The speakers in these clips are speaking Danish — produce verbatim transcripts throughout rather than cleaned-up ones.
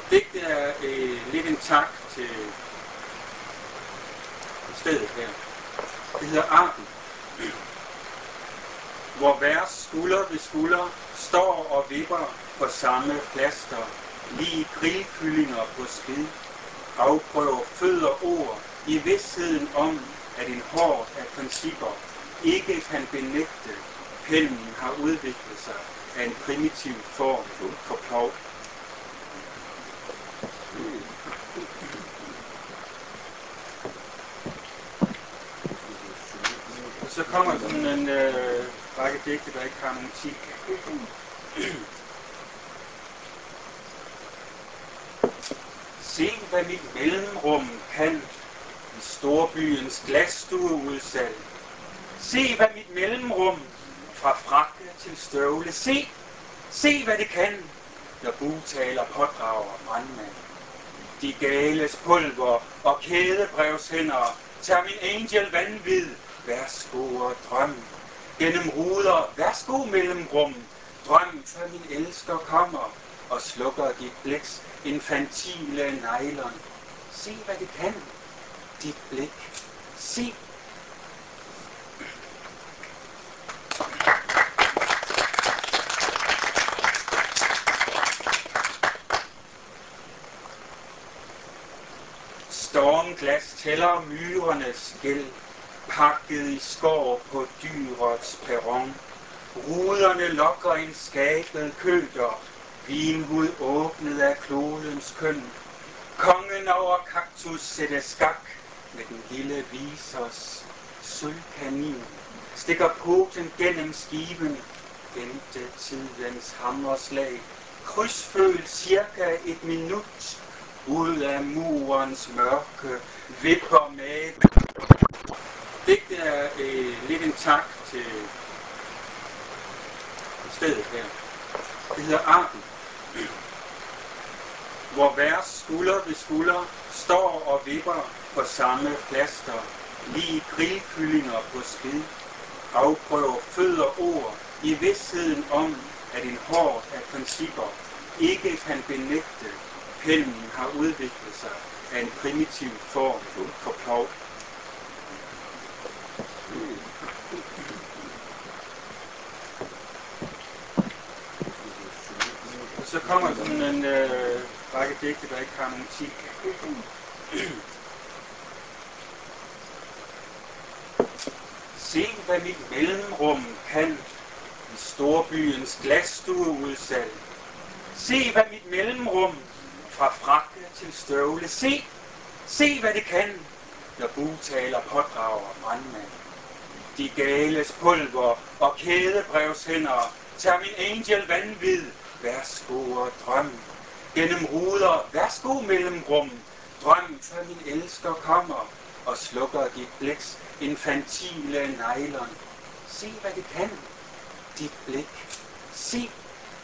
Digtet er øh, lidt en tak til stedet her. Det hedder Arden, hvor vers skulder ved skulder står og vipper på samme plaster, lige grillkyllinger på spid, afprøver fødder ord i vidsheden om, at en hård af principper ikke kan benægte, pennen har udviklet sig af en primitiv form for plov. Så kommer sådan en øh, række digte, der ikke har nogen titel. Se, hvad mit mellemrum kan i storbyens glasstueudsalg. Se, hvad mit mellemrum fra frakke til støvle. Se, se, hvad det kan, når bugtaler pådrager brandmand. De gales pulver og kædebrevshænder tager min angel vanvid. Værsgo og drøm. Gennem ruder, værsgo mellemrum. Drøm, før min elsker kommer og slukker dit bliks infantile nylon. Se, hvad det kan, dit blik. Se. Stormglas tæller myrernes gæld, pakket i skår på dyrets perron. Ruderne lokker en skabet køter, vinhud åbnet af klodens køn. Kongen over kaktus sætter skak med den lille visers sølvkanin. Stikker poten gennem skiven, vente tidens hammerslag. Krydsføl cirka et minut, ud af murens mørke, vipper med. Digtet er øh, lidt en tak til stedet her. Det hedder Arden, hvor vers skulder ved skulder står og vipper på samme plaster, lige grillkyllinger på spid, afprøver fødder ord i vidsheden om, at en hård af principper ikke kan benægte, pennen har udviklet sig af en primitiv form for plov. Så kommer sådan en øh, række digte, der ikke har nogen titel. Se, hvad mit mellemrum kan i storbyens glasstueudsalg. Se, hvad mit mellemrum fra frakke til støvle. Se, se, hvad det kan, når bugtaler pådrager brandmand. De gales pulver og kædebrevshænder tager min angel vanvid. Værsgo og drøm. Gennem ruder, værsgo mellemrum. Drøm, før min elsker kommer og slukker dit bliks infantile nylon. Se, hvad det kan, dit blik. Se.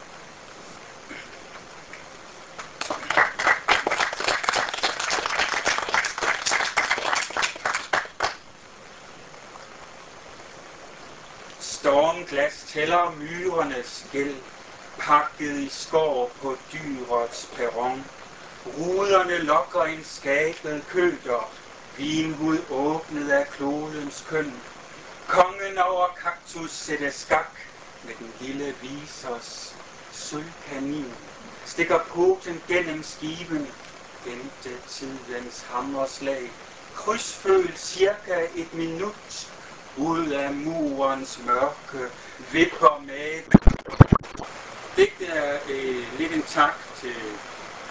Stormglas tæller myrernes gæld, pakket i skår på dyrets perron. Ruderne lokker en skabet køter, vinhud åbnet af klodens køn. Kongen over kaktus sætter skak med den lille visers sølvkanin. Stikker poten gennem skiven, vente tidens hammerslag. Krydsføl cirka et minut, ud af murens mørke, vipper med. Digtet er øh, lidt en tak til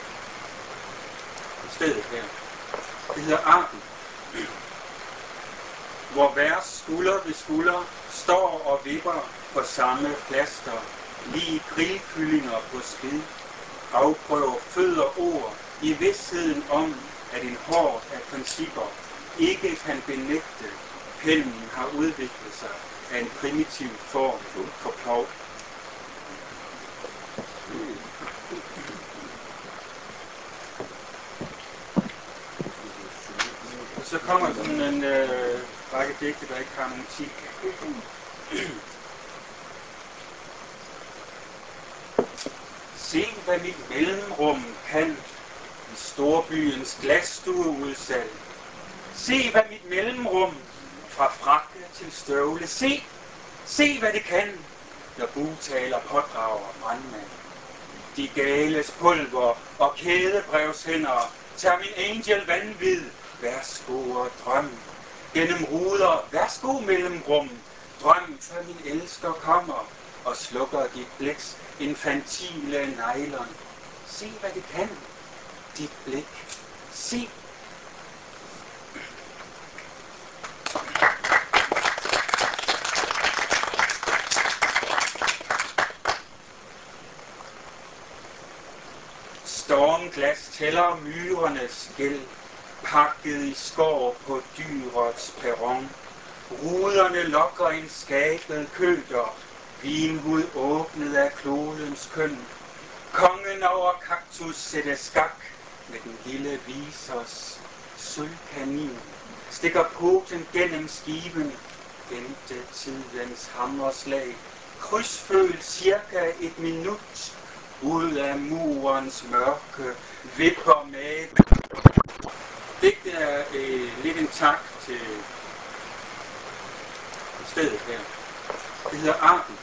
stedet her. Det hedder Arden, hvor vers skulder ved skulder står og vipper på samme plaster, lige grillkyllinger på spid, afprøver fødder ord i vidsheden om, at en hård af principper ikke kan benægte, pennen har udviklet sig af en primitiv form for plov. Så kommer sådan en øh, række digte, der ikke har nogen titel. Se, hvad mit mellemrum kan i storbyens glasstueudsalg. Se hvad mit mellemrum fra frakke til støvle. Se, se hvad det kan, når bugtaler pådrager brandmand. De gales pulver og kædebrevshænder tager min angel vanvid. Værsgo og drøm gennem ruder. Værsgo mellemrum. Drøm før min elsker kommer og slukker dit bliks infantile nylon. Se hvad det kan, dit blik. Se. Stormglas tæller myrernes gæld, pakket i skår på dyrets perron. Ruderne lokker en skabet køter, vinhud åbnet af klodens køn. Kongen over kaktus sætter skak med den lille visers sølvkanin. Stikker poten gennem skiven, vente tidens hammerslag. Krydsføl cirka et minut, ud af murens mørke vipper maven. Digtet er øh, lidt en tak til stedet her. Det hedder Arden,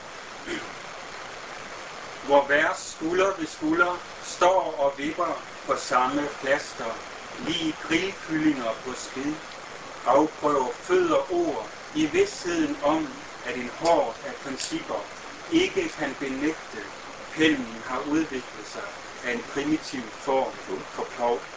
hvor vers skulder ved skulder står og vipper på samme plaster. Lige grillkyllinger på spid, afprøver fødder ord i vidstheden om, at en hord af principper ikke kan benægte. Pennen har udviklet sig af en primitiv form for plov.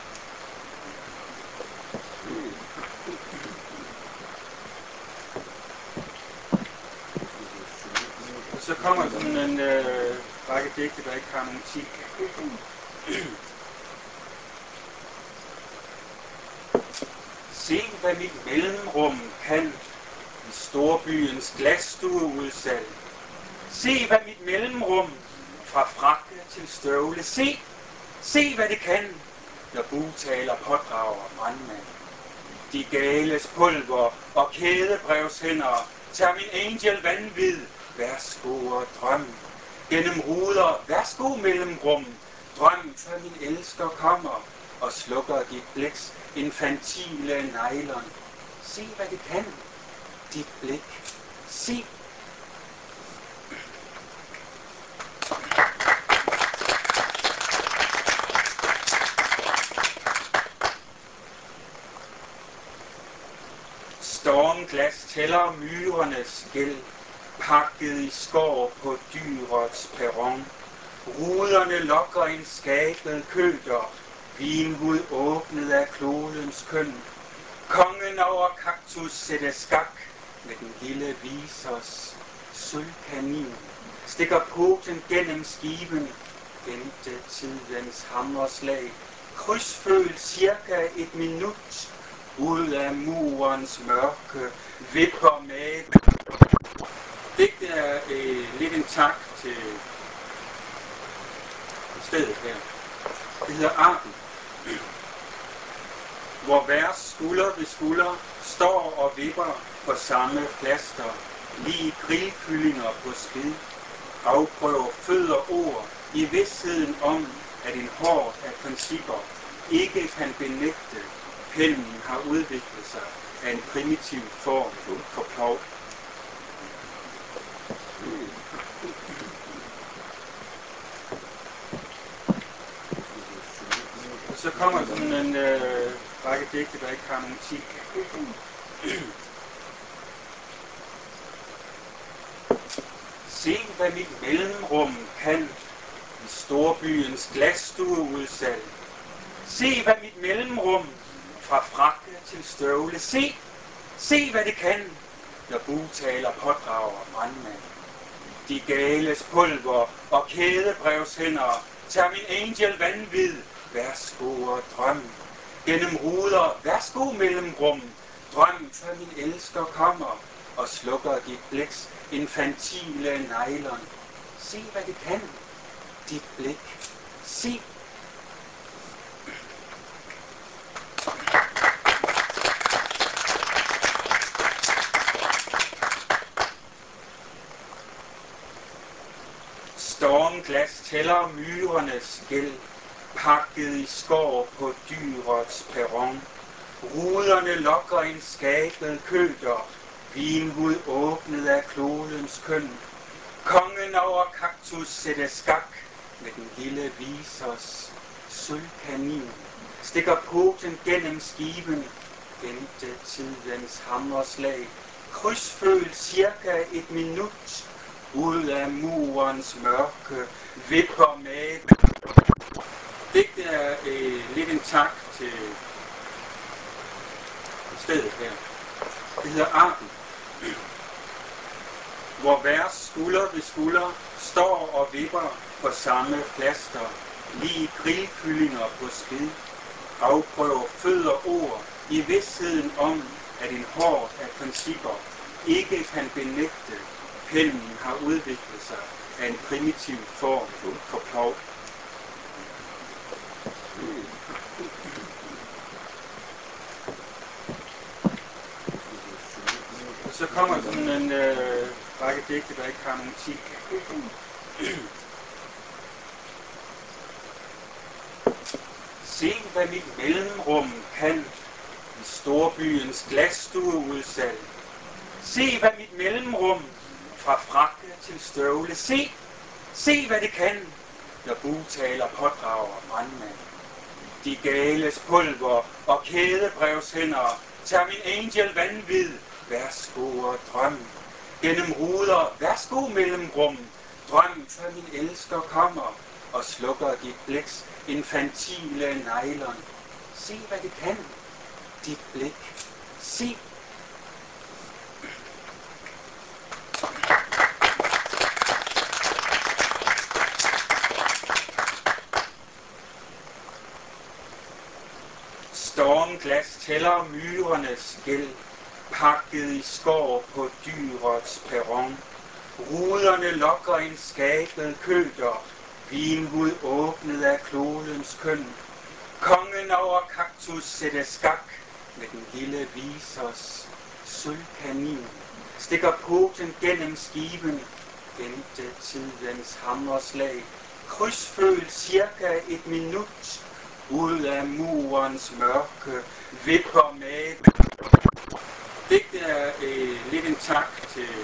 Så kommer der sådan en øh, række digte, der ikke har nogen titel. Se hvad mit mellemrum kan i storbyens glasstueudsalg. Se hvad mit mellemrum fra frakke til støvle. Se, se hvad det kan, når bugtaler pådrager brandmand. De gales pulver og kædebrevshænder tager min angel vanvid. Værsgo og drøm gennem ruder. Værsgo mellemrum. Drøm før min elsker kommer og slukker dit bliks infantile nylon. Se hvad det kan, dit blik. Se. Stormglas tæller myrernes gæld, pakket i skår på dyrets perron. Ruderne lokker en skabet køter, vinhud åbnet af klodens køn. Kongen over kaktus sætter skak med den lille visers sølvkanin. Stikker poten gennem skiven, vente tidens hammerslag. Krydsføl cirka et minut, ud af murens mørke vipper maven. Digtet er øh, lidt en tak til stedet her. Det hedder Arden, hvor vers skulder ved skulder står og vipper på samme plaster. Lige grillkyllinger på spid, afprøver fødder ord i vidstheden om, at en hord af principper ikke kan benægte. Pennen har udviklet sig af en primitiv form for plov. Så kommer der sådan en øh, række digte, der ikke har nogen titel. Se hvad mit mellemrum kan i storbyens glasstueudsalg. Se hvad mit mellemrum fra frakke til støvle. Se, se hvad det kan, når bugtaler pådrager brandmand. De gales pulver og kædebrevshænder tager min angel vanvid. Værsgo og drøm gennem ruder. Værsgo mellemrum. Drøm før min elsker kommer og slukker dit bliks infantile nylon. Se hvad det kan, dit blik. Se. Stormglas tæller myrernes gæld, pakket i skår på dyrets perron. Ruderne lokker en skabet køter, vinhud åbnet af klodens køn. Kongen over kaktus sætter skak med den lille visers sølvkanin. Stikker poten gennem skiven, vente tidens hammerslag. Krydsføl cirka et minut, ud af murens mørke vipper med. Digtet er øh, lidt en tak til stedet her. Det hedder Arden, hvor vers skulder ved skulder står og vipper på samme plaster, lige grillkyllinger på spid. Afprøver fødder ord i vidstheden om, at en hord af principper ikke kan benægte, pennen har udviklet sig af en primitiv form for plov. Så kommer sådan en øh, række digte, der ikke har nogen titel. Se, hvad mit mellemrum kan i storbyens glasstueudsalg. Se, hvad mit mellemrum fra frakke til støvle. Se, se hvad det kan, når bugtaler pådrager brandmand. De gales pulver og kædebrevshænder tager min angel vanvid. Værsgo og drøm gennem ruder, værsgo mellemrum. Drøm, før min elsker kommer og slukker dit bliks infantile nylon. Se, hvad det kan, dit blik. Se. Stormglas tæller myrernes gæld, pakket i skår på dyrets perron. Ruderne lokker en skabet køter, vinhud åbnet af klodens køn. Kongen over kaktus sætter skak med den lille visers sølvkanin. Stikker poten gennem skiven, vente tidens hammerslag. Krydsføl cirka et minut, ud af murens mørke vipper med. Digtet er øh, lidt en tak til